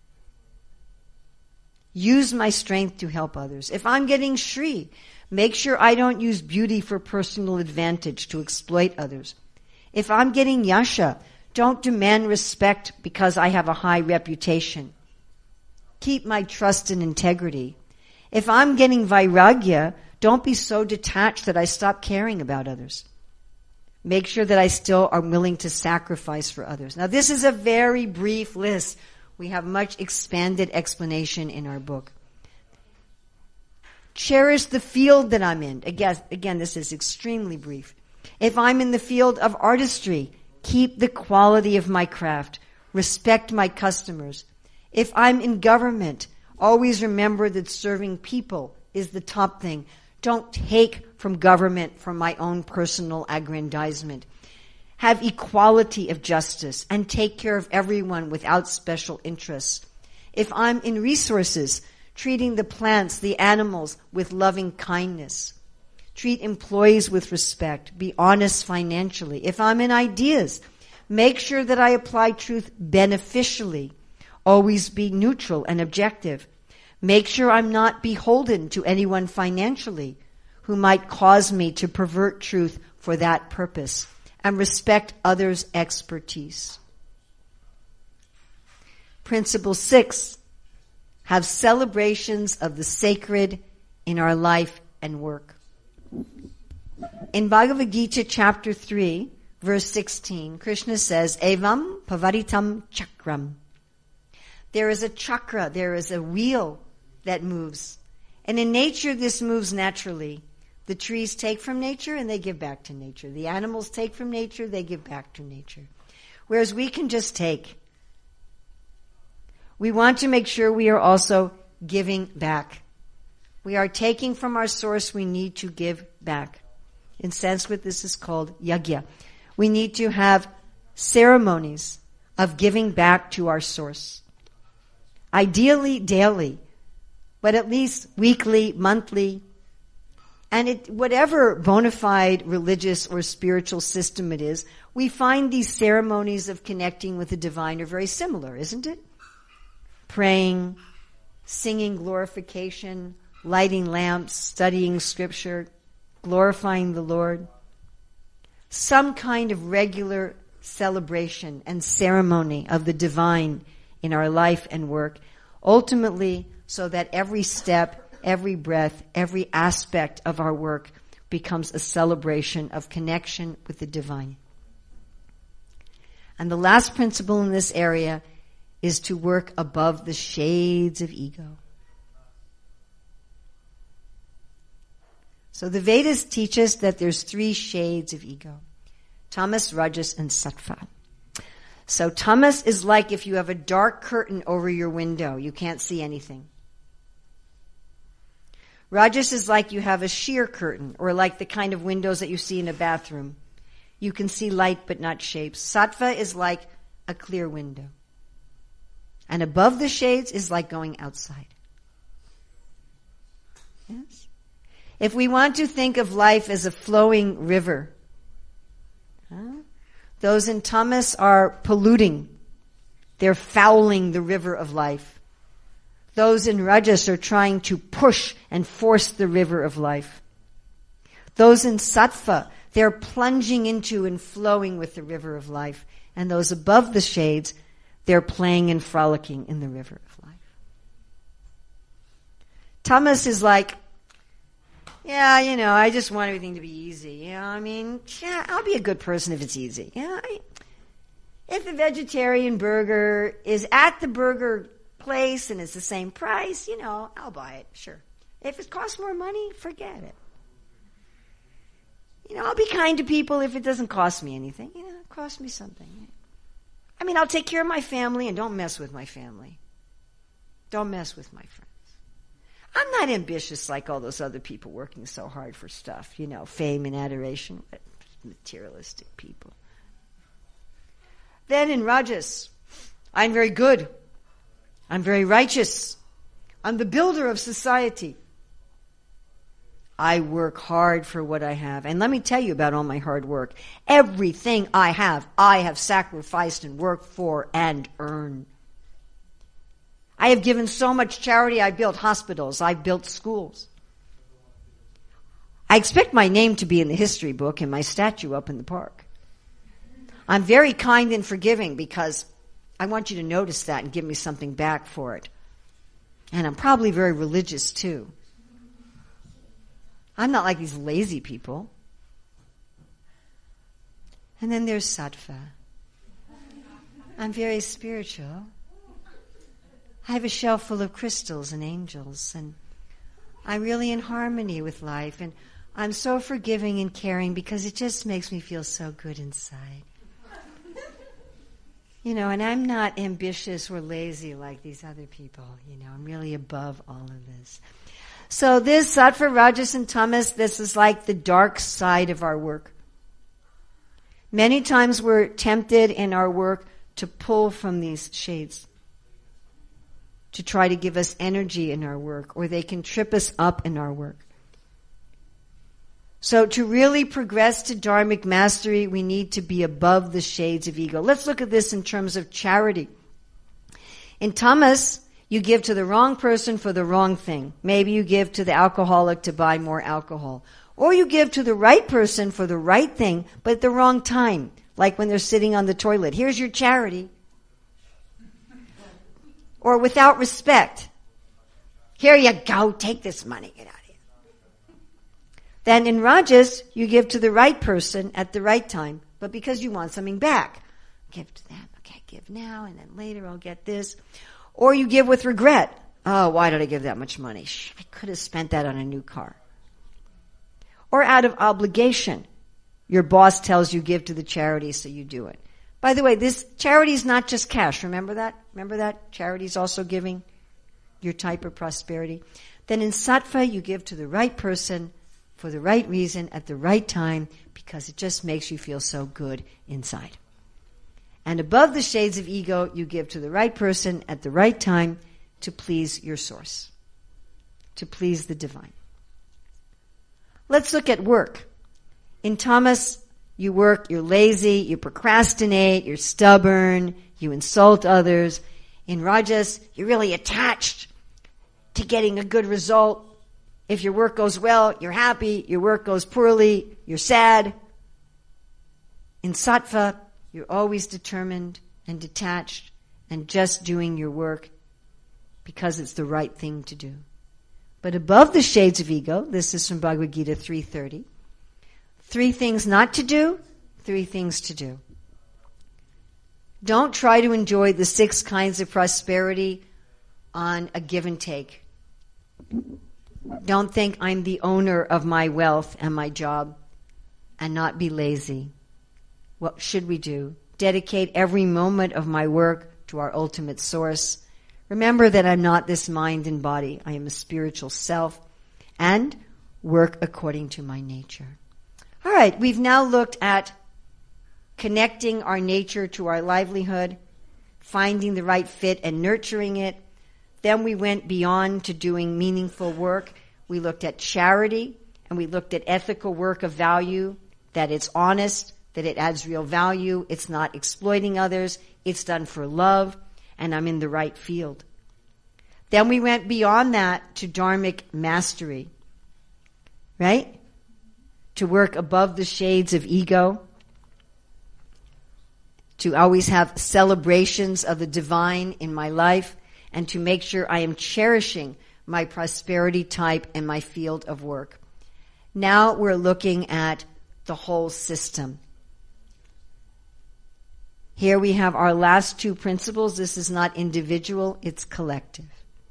Use my strength to help others. If I'm getting Shri, make sure I don't use beauty for personal advantage to exploit others. If I'm getting Yasha, don't demand respect because I have a high reputation. Keep my trust and integrity. If I'm getting Vairagya, don't be so detached that I stop caring about others. Make sure that I still are willing to sacrifice for others. Now, this is a very brief list. We have much expanded explanation in our book. Cherish the field that I'm in. Again, again, this is extremely brief. If I'm in the field of artistry, keep the quality of my craft. Respect my customers. If I'm in government, always remember that serving people is the top thing. Don't take from government for my own personal aggrandizement. Have equality of justice and take care of everyone without special interests. If I'm in resources, treating the plants, the animals with loving kindness. Treat employees with respect. Be honest financially. If I'm in ideas, make sure that I apply truth beneficially. Always be neutral and objective. Make sure I'm not beholden to anyone financially who might cause me to pervert truth for that purpose, and respect others' expertise. Principle six, have celebrations of the sacred in our life and work. In Bhagavad Gita chapter three, verse sixteen, Krishna says, Evam pavaritam chakram. There is a chakra, there is a wheel that moves. And in nature, this moves naturally. The trees take from nature and they give back to nature. The animals take from nature, they give back to nature. Whereas we can just take. We want to make sure we are also giving back. We are taking from our source, we need to give back. In Sanskrit, this is called yagya. We need to have ceremonies of giving back to our source. Ideally daily, but at least weekly, monthly, and it, whatever bona fide religious or spiritual system it is, we find these ceremonies of connecting with the divine are very similar, isn't it? Praying, singing glorification, lighting lamps, studying scripture, glorifying the Lord. Some kind of regular celebration and ceremony of the divine in our life and work, ultimately so that every step, every breath, every aspect of our work becomes a celebration of connection with the divine. And the last principle in this area is to work above the shades of ego. So the Vedas teach us that there's three shades of ego: tamas, rajas, and sattva. So tamas is like if you have a dark curtain over your window, you can't see anything. Rajas is like you have a sheer curtain, or like the kind of windows that you see in a bathroom. You can see light but not shapes. Sattva is like a clear window. And above the shades is like going outside. Yes? If we want to think of life as a flowing river, huh? Those in tamas are polluting. They're fouling the river of life. Those in Rajas are trying to push and force the river of life. Those in Sattva, they're plunging into and flowing with the river of life. And those above the shades, they're playing and frolicking in the river of life. Tamas is like, yeah, you know, I just want everything to be easy. You know, I mean, yeah, I'll be a good person if it's easy. Yeah, I, if the vegetarian burger is at the burger place and it's the same price, you know, I'll buy it, sure. If it costs more money, forget it. You know, I'll be kind to people if it doesn't cost me anything. You know, it costs me something. I mean, I'll take care of my family and don't mess with my family. Don't mess with my friends. I'm not ambitious like all those other people working so hard for stuff, you know, fame and adoration. Materialistic people. Then in Rajas, I'm very good. I'm very righteous. I'm the builder of society. I work hard for what I have. And let me tell you about all my hard work. Everything I have, I have sacrificed and worked for and earned. I have given so much charity. I built hospitals. I built schools. I expect my name to be in the history book and my statue up in the park. I'm very kind and forgiving because I want you to notice that and give me something back for it. And I'm probably very religious too. I'm not like these lazy people. And then there's Sattva. I'm very spiritual. I have a shelf full of crystals and angels, and I'm really in harmony with life, and I'm so forgiving and caring because it just makes me feel so good inside. You know, and I'm not ambitious or lazy like these other people. You know, I'm really above all of this. So this Sattva, Rajas, and Tamas, this is like the dark side of our work. Many times we're tempted in our work to pull from these shades, to try to give us energy in our work, or they can trip us up in our work. So to really progress to dharmic mastery, we need to be above the shades of ego. Let's look at this in terms of charity. In Tamas, you give to the wrong person for the wrong thing. Maybe you give to the alcoholic to buy more alcohol. Or you give to the right person for the right thing, but at the wrong time, like when they're sitting on the toilet. Here's your charity. Or without respect. Here you go, take this money, get out of here. Then in Rajas, you give to the right person at the right time, but because you want something back. Give to them, okay, give now, and then later I'll get this. Or you give with regret. Oh, why did I give that much money? Shh, I could have spent that on a new car. Or out of obligation. Your boss tells you give to the charity, so you do it. By the way, this charity is not just cash. Remember that? Remember that? Charity is also giving your type of prosperity. Then in Sattva, you give to the right person for the right reason at the right time because it just makes you feel so good inside. And above the shades of ego, you give to the right person at the right time to please your source, to please the divine. Let's look at work. In Tamas, you work, you're lazy, you procrastinate, you're stubborn, you insult others. In Rajas, you're really attached to getting a good result. If your work goes well, you're happy. Your work goes poorly, you're sad. In Sattva, you're always determined and detached and just doing your work because it's the right thing to do. But above the shades of ego, this is from Bhagavad Gita three thirty, three things not to do, three things to do. Don't try to enjoy the six kinds of prosperity on a give and take. Don't think I'm the owner of my wealth and my job and not be lazy. What should we do? Dedicate every moment of my work to our ultimate source. Remember that I'm not this mind and body. I am a spiritual self and work according to my nature. All right, we've now looked at connecting our nature to our livelihood, finding the right fit and nurturing it. Then we went beyond to doing meaningful work. We looked at charity, and we looked at ethical work of value, that it's honest, that it adds real value, it's not exploiting others, it's done for love, and I'm in the right field. Then we went beyond that to dharmic mastery, right? To work above the shades of ego, to always have celebrations of the divine in my life, and to make sure I am cherishing my prosperity type and my field of work. Now we're looking at the whole system. Here we have our last two principles. This is not individual, it's collective.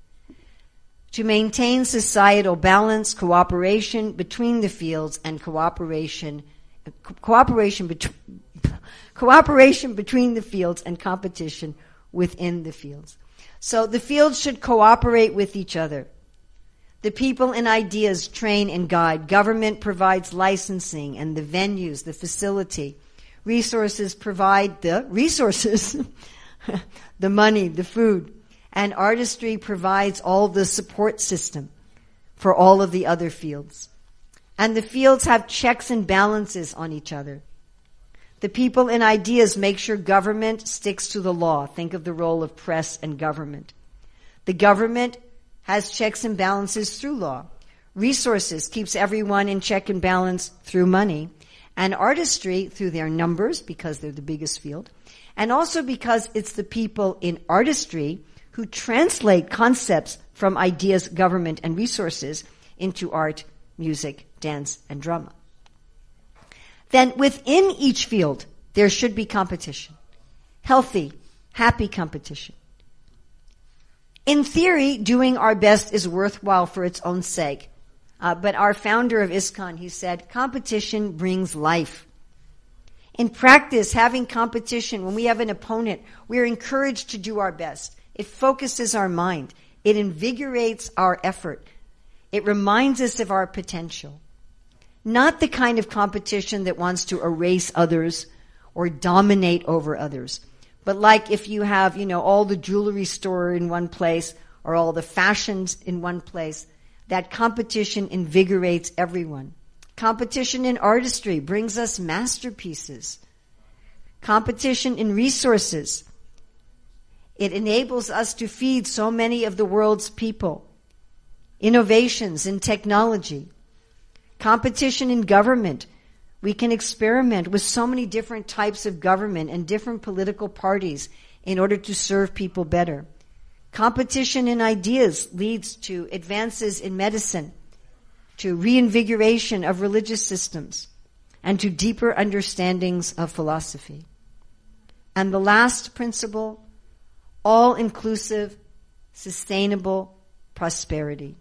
To maintain societal balance, cooperation between the fields, and cooperation, co- cooperation, bet- cooperation between the fields and competition within the fields. So the fields should cooperate with each other. The people and ideas train and guide. Government provides licensing and the venues, the facility. Resources provide the resources, the money, the food. And artistry provides all the support system for all of the other fields. And the fields have checks and balances on each other. The people and ideas make sure government sticks to the law. Think of the role of press and government. The government has checks and balances through law. Resources keeps everyone in check and balance through money. And artistry through their numbers, because they're the biggest field. And also because it's the people in artistry who translate concepts from ideas, government, and resources into art, music, dance, and drama. Then within each field, there should be competition. Healthy, happy competition. In theory, doing our best is worthwhile for its own sake. Uh, but our founder of ISKCON, he said, competition brings life. In practice, having competition, when we have an opponent, we're encouraged to do our best. It focuses our mind. It invigorates our effort. It reminds us of our potential. Not the kind of competition that wants to erase others or dominate over others. But like if you have, you know, all the jewelry store in one place or all the fashions in one place, that competition invigorates everyone. Competition in artistry brings us masterpieces. Competition in resources. It enables us to feed so many of the world's people. Innovations in technology. Competition in government. We can experiment with so many different types of government and different political parties in order to serve people better. Competition in ideas leads to advances in medicine, to reinvigoration of religious systems, and to deeper understandings of philosophy. And the last principle, all-inclusive, sustainable prosperity.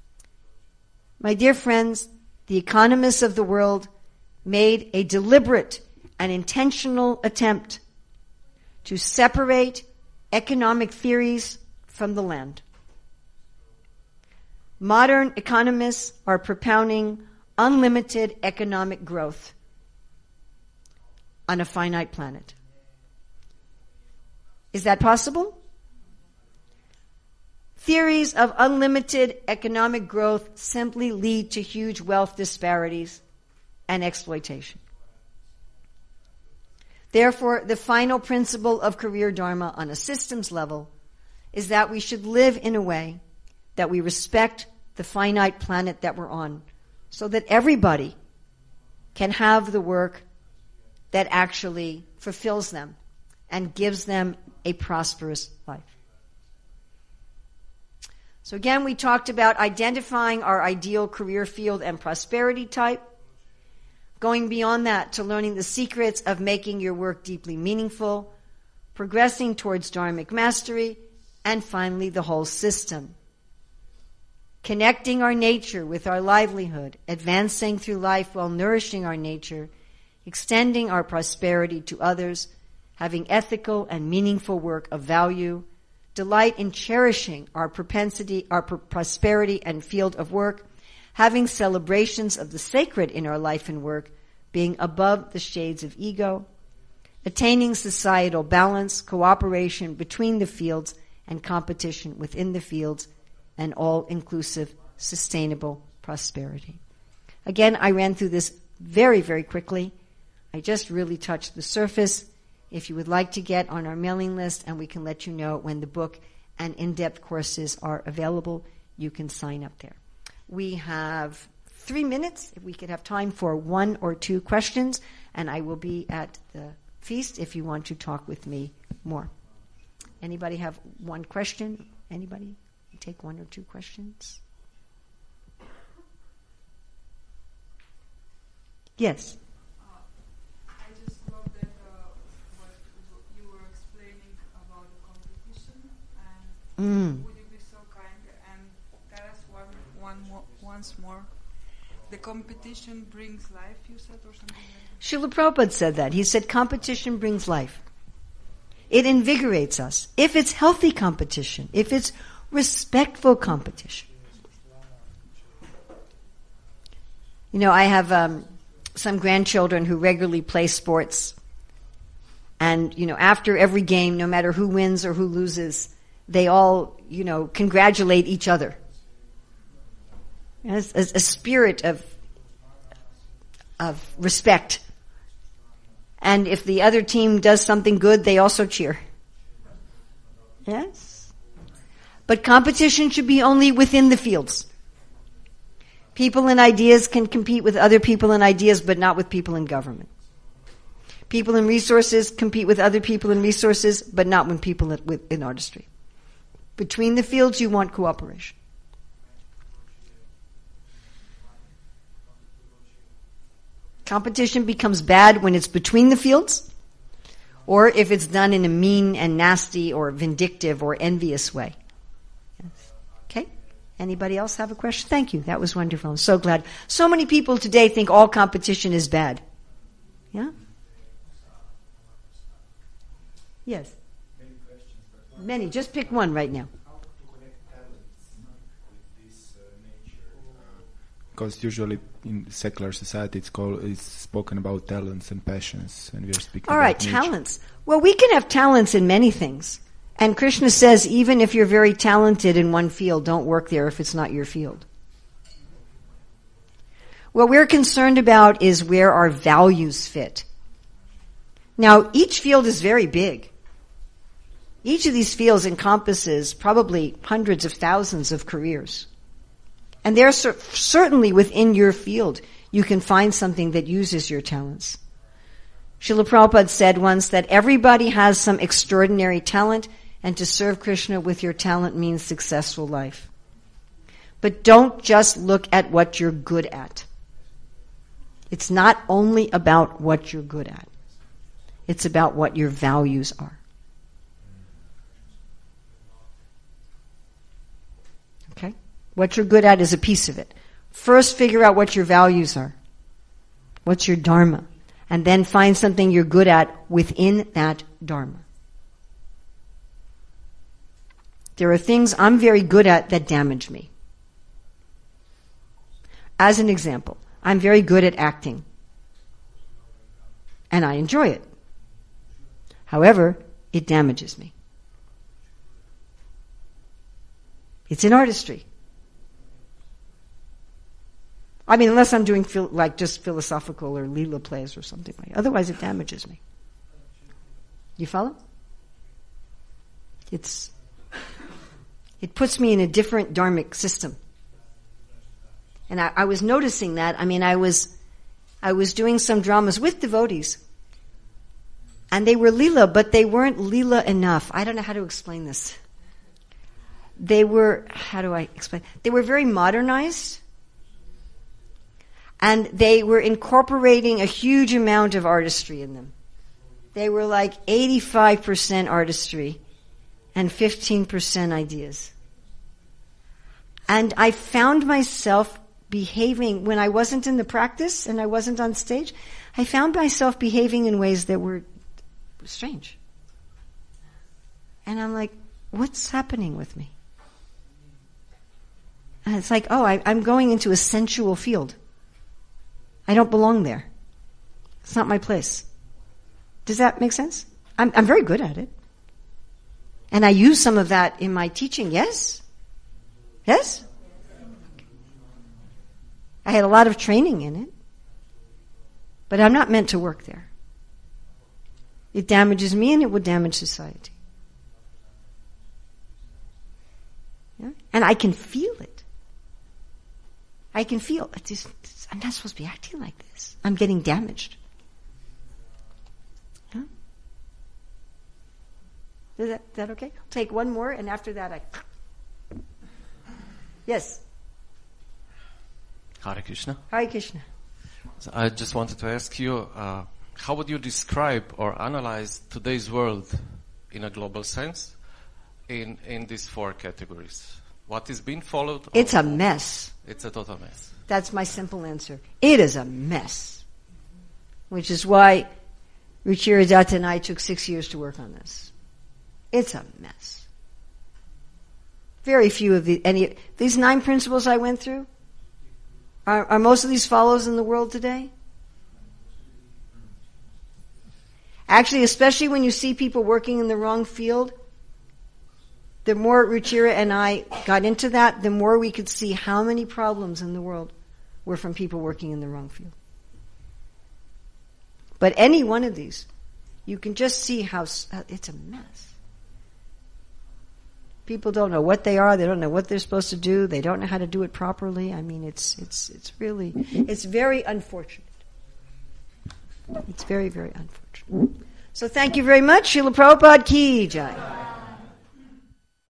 My dear friends, the economists of the world made a deliberate and intentional attempt to separate economic theories from the land. Modern economists are propounding unlimited economic growth on a finite planet. Is that possible? Theories of unlimited economic growth simply lead to huge wealth disparities and exploitation. Therefore, the final principle of career dharma on a systems level is that we should live in a way that we respect the finite planet that we're on, so that everybody can have the work that actually fulfills them and gives them a prosperous life. So again, we talked about identifying our ideal career field and prosperity type, going beyond that to learning the secrets of making your work deeply meaningful, progressing towards dharmic mastery, and finally the whole system. Connecting our nature with our livelihood, advancing through life while nourishing our nature, extending our prosperity to others, having ethical and meaningful work of value, delight in cherishing our propensity, our pr- prosperity and field of work, having celebrations of the sacred in our life and work, being above the shades of ego, attaining societal balance, cooperation between the fields, and competition within the fields, and all-inclusive, sustainable prosperity. Again, I ran through this very, very quickly. I just really touched the surface. If you would like to get on our mailing list, and we can let you know when the book and in-depth courses are available. You can sign up there. We have three minutes. If we could have time for one or two questions, and I will be at the feast if you want to talk with me more. Anybody have one question? Anybody? Take one or two questions? Yes. Uh, I just love that uh, what you were explaining about the competition, and Mm. would you be so kind and tell us one, one more, once more? The competition brings life, you said, or something like that? Srila Prabhupada said that. He said competition brings life. It invigorates us. If it's healthy competition, if it's respectful competition. You know, I have um, some grandchildren who regularly play sports. And, you know, after every game, no matter who wins or who loses, they all, you know, congratulate each other. It's a, a spirit of of respect. And if the other team does something good, they also cheer. Yes? But competition should be only within the fields. People and ideas can compete with other people and ideas, but not with people in government. People in resources compete with other people in resources, but not with people in artistry. Between the fields, you want cooperation. Competition becomes bad when it's between the fields, or if it's done in a mean and nasty or vindictive or envious way. Yes. Okay? Anybody else have a question? Thank you. That was wonderful. I'm so glad. So many people today think all competition is bad. Yeah? Yes. Many questions, but one Many. Just pick one right now. how to connect talents with this uh, nature? Because usually in secular society it's called it's spoken about talents and passions, and we are speaking All about right, nature. talents. Well, we can have talents in many things. And Krishna says even if you're very talented in one field, don't work there if it's not your field. What we're concerned about is where our values fit. Now, each field is very big. Each of these fields encompasses probably hundreds of thousands of careers. And there cer- certainly within your field, you can find something that uses your talents. Srila Prabhupada said once that everybody has some extraordinary talent, and to serve Krishna with your talent means successful life. But don't just look at what you're good at. It's not only about what you're good at. It's about what your values are. Okay? What you're good at is a piece of it. First, figure out what your values are. What's your dharma? And then find something you're good at within that dharma. There are things I'm very good at that damage me. As an example, I'm very good at acting. And I enjoy it. However, it damages me. It's in artistry. I mean, unless I'm doing phil- like just philosophical or Leela plays or something like that. Otherwise, it damages me. You follow? It's it puts me in a different dharmic system. And I, I was noticing that. I mean, I was I was doing some dramas with devotees. And they were Leela, but they weren't Leela enough. I don't know how to explain this. They were, how do I explain? They were very modernized. And they were incorporating a huge amount of artistry in them. They were like eighty-five percent artistry and fifteen percent ideas. And I found myself behaving, when I wasn't in the practice and I wasn't on stage, I found myself behaving in ways that were strange. And I'm like, what's happening with me? And it's like, oh, I, I'm going into a sensual field. I don't belong there. It's not my place. Does that make sense? I'm, I'm very good at it. And I use some of that in my teaching, yes? Yes? I had a lot of training in it. But I'm not meant to work there. It damages me and it would damage society. And I can feel it. I can feel, it's just, it's, I'm not supposed to be acting like this. I'm getting damaged. Huh? Is that, is that okay? I'll take one more, and after that I... Yes? Hare Krishna. Hare Krishna. So I just wanted to ask you, uh, how would you describe or analyze today's world in a global sense in, in these four categories? What is being followed? It's a mess. It's a total mess. That's my simple answer. It is a mess. Which is why Ruchira Datta and I took six years to work on this. It's a mess. Very few of the, any, these nine principles I went through, are, are most of these follows in the world today? Actually, especially when you see people working in the wrong field, the more Ruchira and I got into that, the more we could see how many problems in the world were from people working in the wrong field. But any one of these, you can just see how uh, it's a mess. People don't know what they are. They don't know what they're supposed to do. They don't know how to do it properly. I mean, it's it's it's really it's very unfortunate. It's very very unfortunate. So thank you very much. Srila Prabhupada ki jai.